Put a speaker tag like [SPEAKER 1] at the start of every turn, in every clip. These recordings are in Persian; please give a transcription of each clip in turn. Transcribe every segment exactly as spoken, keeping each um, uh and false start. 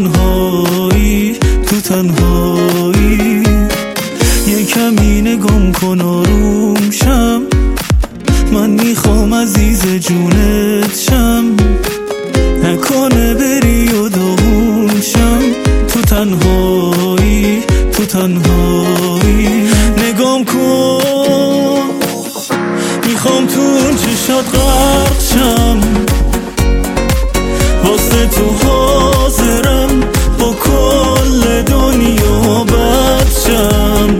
[SPEAKER 1] تنهایی تو تنهایی یه کمی نگام کن آروم شم، من میخوام عزیز جونت شم، نکنه بری و داغون شم. تو تنهایی تو تنهایی نگام کن، میخوام تو اون چشات غرق شم، واسه تو حاضرم با کل دنیا بد شم،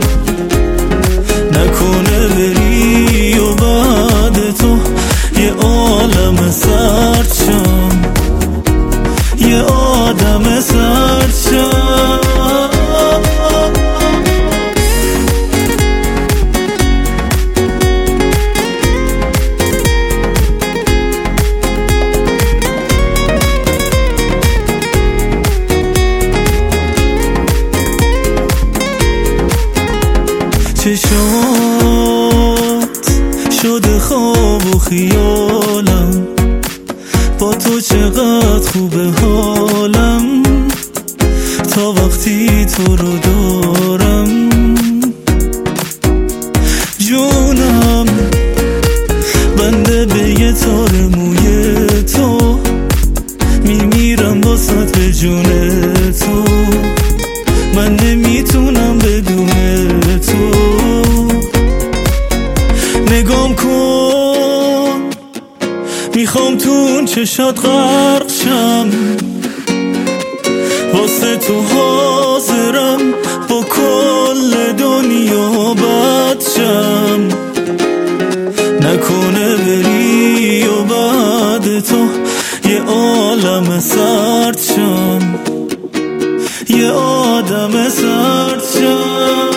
[SPEAKER 1] نکنه بری و بعد تو یه عالم سرد شم، یه آدم سرد شم. چشات شده خواب و خیالم، با تو چقدر خوبه حالم، تا وقتی تو رو دارم. جونم بنده به یه تار موی تو، میمیرم واسط به جون تو، من نمیتونم بدون تو. نگام کن، میخوام تو اون چشات غرق شم، واسه تو حاضرم با کل دنیا بد شم، نکنه بری و بعد تو یه عالم سرد شم، یه آدم سرد شم.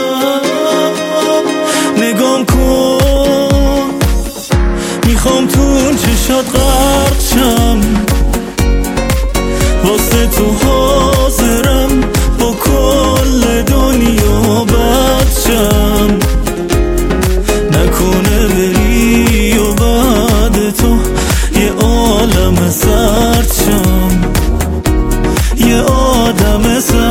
[SPEAKER 1] نگام کن، میخوام تو اون چشات غرق شم، واسه تو حاضرم با کل دنیا بد شم، نکنه بری و بعد تو یه عالم سرد شم، یه آدم سرد